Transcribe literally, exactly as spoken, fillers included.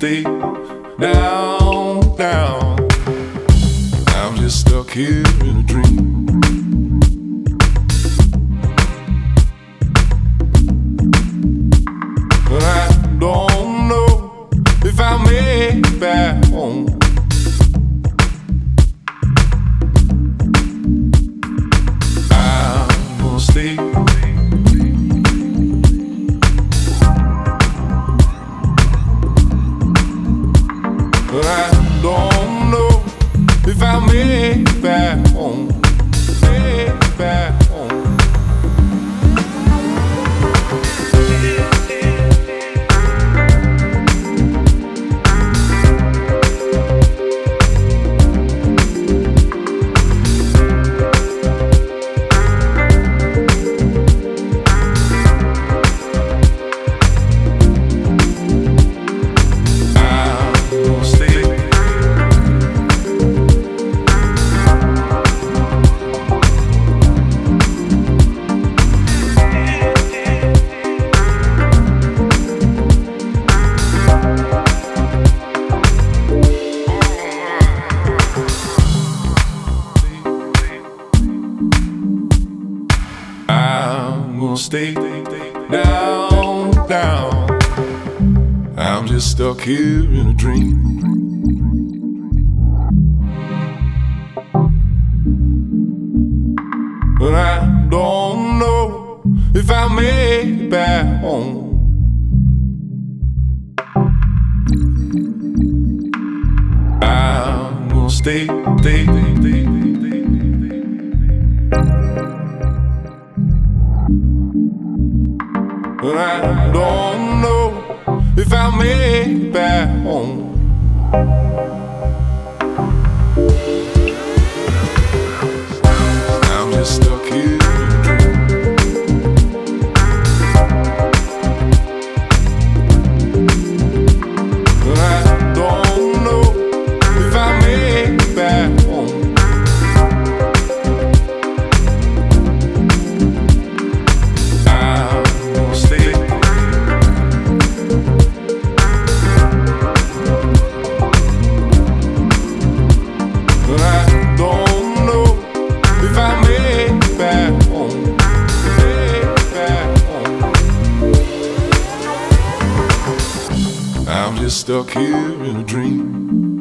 stay down, down. I'm just stuck here in a dream. But I don't know if I'll make it back home. I'm gonna stay. But I don't know if I'll make it back home. Make it back home. I'm gonna stay down, down. I'm just stuck here in a dream. But I don't know if I'll make it back home. I'm gonna stay, stay, stay, stay. But I don't know if I'll make it back home. I'm just stuck here in a dream. But I don't know if I'll make it back home. I'm just stuck here in a dream.